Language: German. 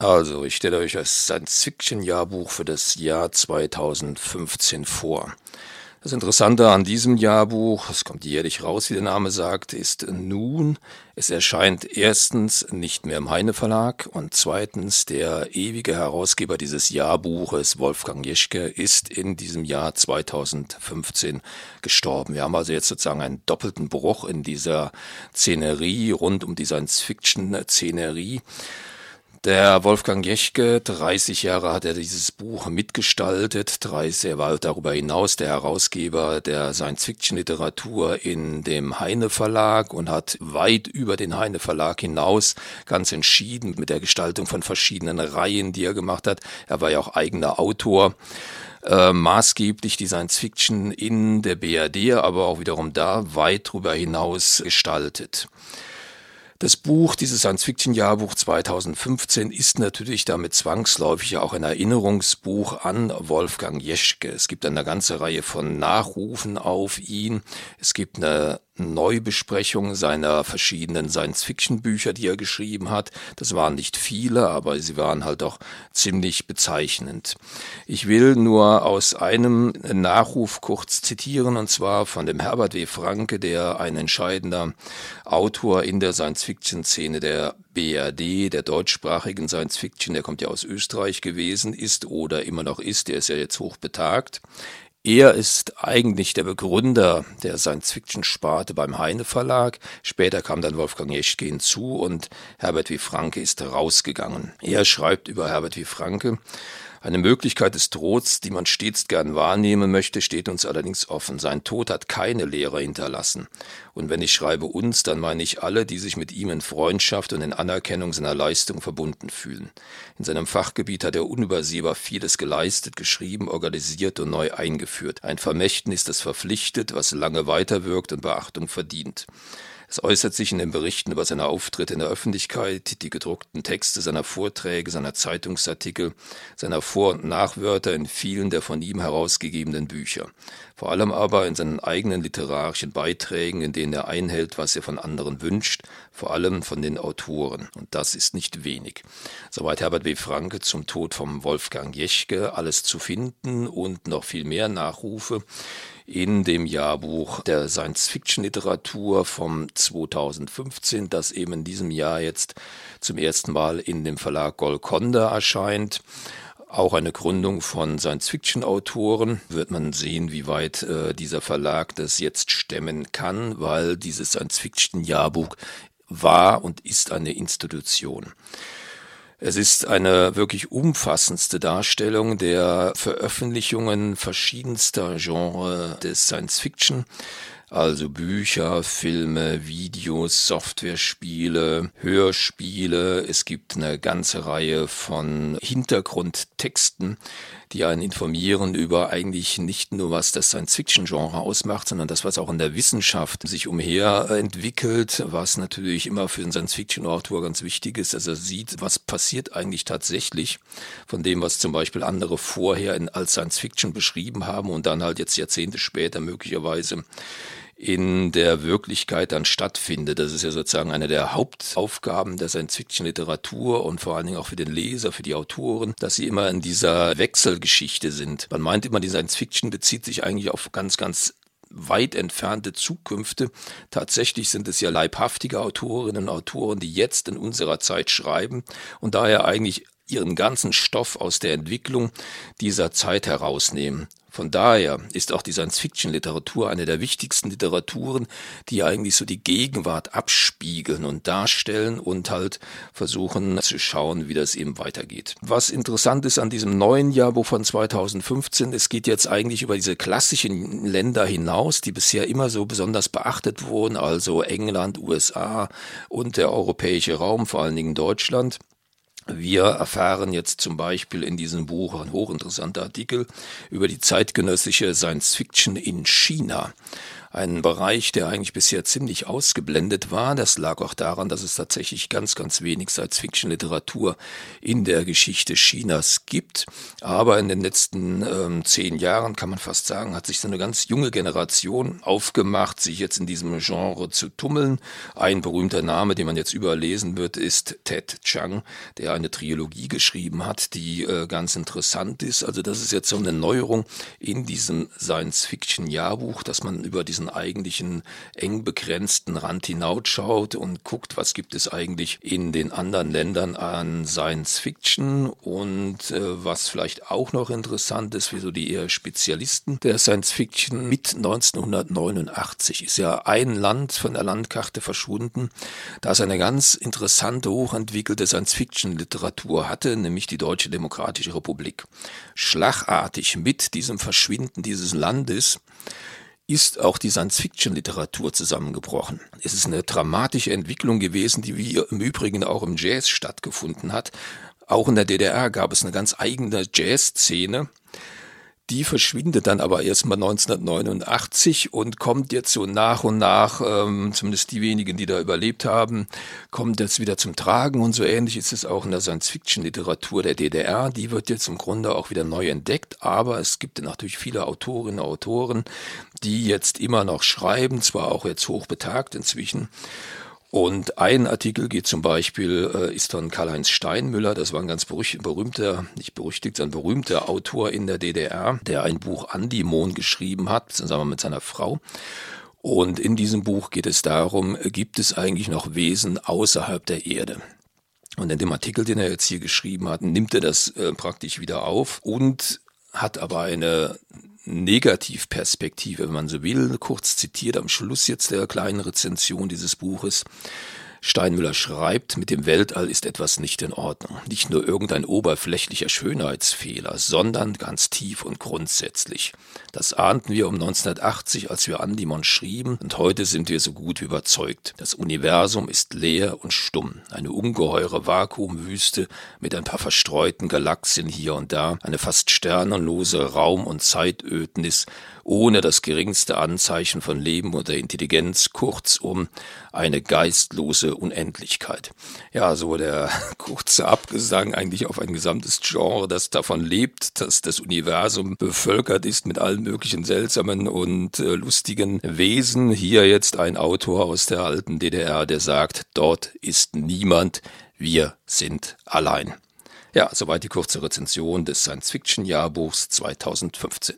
Also, ich stelle euch das Science-Fiction-Jahrbuch für das Jahr 2015 vor. Das Interessante an diesem Jahrbuch, es kommt jährlich raus, wie der Name sagt, ist nun, es erscheint erstens nicht mehr im Heine Verlag und zweitens der ewige Herausgeber dieses Jahrbuches, Wolfgang Jeschke, ist in diesem Jahr 2015 gestorben. Wir haben also jetzt sozusagen einen doppelten Bruch in dieser Szenerie, rund um die Science-Fiction-Szenerie. Der Wolfgang Jeschke, 30 Jahre hat er dieses Buch mitgestaltet, er war darüber hinaus der Herausgeber der Science-Fiction-Literatur in dem Heine Verlag und hat weit über den Heine Verlag hinaus ganz entschieden mit der Gestaltung von verschiedenen Reihen, die er gemacht hat. Er war ja auch eigener Autor. Maßgeblich die Science-Fiction in der BRD, aber auch wiederum da weit darüber hinaus gestaltet. Das Buch, dieses Science-Fiction-Jahrbuch 2015, ist natürlich damit zwangsläufig auch ein Erinnerungsbuch an Wolfgang Jeschke. Es gibt eine ganze Reihe von Nachrufen auf ihn. Es gibt eine Neubesprechung seiner verschiedenen Science-Fiction-Bücher, die er geschrieben hat. Das waren nicht viele, aber sie waren halt auch ziemlich bezeichnend. Ich will nur aus einem Nachruf kurz zitieren, und zwar von dem Herbert W. Franke, der ein entscheidender Autor in der Science-Fiction-Szene der BRD, der deutschsprachigen Science-Fiction, der kommt ja aus Österreich gewesen, ist oder immer noch ist, der ist ja jetzt hochbetagt. Er ist eigentlich der Begründer der Science-Fiction-Sparte beim Heine Verlag. Später kam dann Wolfgang Jeschke hinzu und Herbert W. Franke ist rausgegangen. Er schreibt über Herbert W. Franke: Eine Möglichkeit des Todes, die man stets gern wahrnehmen möchte, steht uns allerdings offen. Sein Tod hat keine Lehre hinterlassen. Und wenn ich schreibe uns, dann meine ich alle, die sich mit ihm in Freundschaft und in Anerkennung seiner Leistung verbunden fühlen. In seinem Fachgebiet hat er unübersehbar vieles geleistet, geschrieben, organisiert und neu eingeführt. Ein Vermächtnis, das verpflichtet, was lange weiterwirkt und Beachtung verdient. Es äußert sich in den Berichten über seine Auftritte in der Öffentlichkeit, die gedruckten Texte seiner Vorträge, seiner Zeitungsartikel, seiner Vor- und Nachwörter in vielen der von ihm herausgegebenen Bücher. Vor allem aber in seinen eigenen literarischen Beiträgen, in denen er einhält, was er von anderen wünscht, vor allem von den Autoren. Und das ist nicht wenig. Soweit Herbert W. Franke zum Tod von Wolfgang Jeschke, alles zu finden und noch viel mehr Nachrufe in dem Jahrbuch der Science-Fiction-Literatur vom 2015, das eben in diesem Jahr jetzt zum ersten Mal in dem Verlag Golconda erscheint. Auch eine Gründung von Science-Fiction-Autoren. Wird man sehen, wie weit dieser Verlag das jetzt stemmen kann, weil dieses Science-Fiction-Jahrbuch war und ist eine Institution. Es ist eine wirklich umfassendste Darstellung der Veröffentlichungen verschiedenster Genres des Science-Fiction, also Bücher, Filme, Videos, Softwarespiele, Hörspiele. Es gibt eine ganze Reihe von Hintergrundtexten, die einen informieren über eigentlich nicht nur, was das Science-Fiction-Genre ausmacht, sondern das, was auch in der Wissenschaft sich umher entwickelt, was natürlich immer für einen Science-Fiction-Autor ganz wichtig ist, dass er sieht, was passiert eigentlich tatsächlich von dem, was zum Beispiel andere vorher als Science-Fiction beschrieben haben und dann halt jetzt Jahrzehnte später möglicherweise in der Wirklichkeit dann stattfindet. Das ist ja sozusagen eine der Hauptaufgaben der Science-Fiction-Literatur und vor allen Dingen auch für den Leser, für die Autoren, dass sie immer in dieser Wechselgeschichte sind. Man meint immer, die Science-Fiction bezieht sich eigentlich auf ganz, ganz weit entfernte Zukünfte. Tatsächlich sind es ja leibhaftige Autorinnen und Autoren, die jetzt in unserer Zeit schreiben und daher eigentlich ihren ganzen Stoff aus der Entwicklung dieser Zeit herausnehmen. Von daher ist auch die Science-Fiction-Literatur eine der wichtigsten Literaturen, die eigentlich so die Gegenwart abspiegeln und darstellen und halt versuchen zu schauen, wie das eben weitergeht. Was interessant ist an diesem neuen Jahrbuch von 2015, es geht jetzt eigentlich über diese klassischen Länder hinaus, die bisher immer so besonders beachtet wurden, also England, USA und der europäische Raum, vor allen Dingen Deutschland. Wir erfahren jetzt zum Beispiel in diesem Buch, ein hochinteressanter Artikel, über die zeitgenössische Science-Fiction in China. Ein Bereich, der eigentlich bisher ziemlich ausgeblendet war. Das lag auch daran, dass es tatsächlich ganz, ganz wenig Science-Fiction-Literatur in der Geschichte Chinas gibt. Aber in den letzten 10 Jahren, kann man fast sagen, hat sich so eine ganz junge Generation aufgemacht, sich jetzt in diesem Genre zu tummeln. Ein berühmter Name, den man jetzt überall lesen wird, ist Ted Chiang, der eine Trilogie geschrieben hat, die ganz interessant ist. Also das ist jetzt so eine Neuerung in diesem Science-Fiction-Jahrbuch, dass man über diesen eigentlichen eng begrenzten Rand hinausschaut und guckt, was gibt es eigentlich in den anderen Ländern an Science-Fiction und was vielleicht auch noch interessant ist, wie so die eher Spezialisten der Science-Fiction mit 1989 ist ja ein Land von der Landkarte verschwunden, das eine ganz interessante, hochentwickelte Science-Fiction-Literatur hatte, nämlich die Deutsche Demokratische Republik. Schlagartig mit diesem Verschwinden dieses Landes ist auch die Science-Fiction-Literatur zusammengebrochen. Es ist eine dramatische Entwicklung gewesen, die wie im Übrigen auch im Jazz stattgefunden hat. Auch in der DDR gab es eine ganz eigene Jazz-Szene. Die verschwindet dann aber erst mal 1989 und kommt jetzt so nach und nach, zumindest die wenigen, die da überlebt haben, kommt jetzt wieder zum Tragen und so ähnlich ist es auch in der Science-Fiction-Literatur der DDR. Die wird jetzt im Grunde auch wieder neu entdeckt, aber es gibt natürlich viele Autorinnen und Autoren, die jetzt immer noch schreiben, zwar auch jetzt hochbetagt inzwischen. Und ein Artikel geht zum Beispiel, ist von Karl-Heinz Steinmüller, das war ein ganz berühmter, nicht berüchtigt, sondern berühmter Autor in der DDR, der ein Buch Andimon geschrieben hat, zusammen mit seiner Frau. Und in diesem Buch geht es darum, gibt es eigentlich noch Wesen außerhalb der Erde? Und in dem Artikel, den er jetzt hier geschrieben hat, nimmt er das praktisch wieder auf und hat aber eine Negativperspektive, wenn man so will, kurz zitiert am Schluss jetzt der kleinen Rezension dieses Buches. Steinmüller schreibt, mit dem Weltall ist etwas nicht in Ordnung. Nicht nur irgendein oberflächlicher Schönheitsfehler, sondern ganz tief und grundsätzlich. Das ahnten wir um 1980, als wir Andimon schrieben, und heute sind wir so gut wie überzeugt. Das Universum ist leer und stumm. Eine ungeheure Vakuumwüste mit ein paar verstreuten Galaxien hier und da, eine fast sternenlose Raum- und Zeitödnis, ohne das geringste Anzeichen von Leben oder Intelligenz, kurzum eine geistlose Unendlichkeit. Ja, so der kurze Abgesang eigentlich auf ein gesamtes Genre, das davon lebt, dass das Universum bevölkert ist mit allen möglichen seltsamen und lustigen Wesen. Hier jetzt ein Autor aus der alten DDR, der sagt, dort ist niemand, wir sind allein. Ja, soweit die kurze Rezension des Science-Fiction-Jahrbuchs 2015.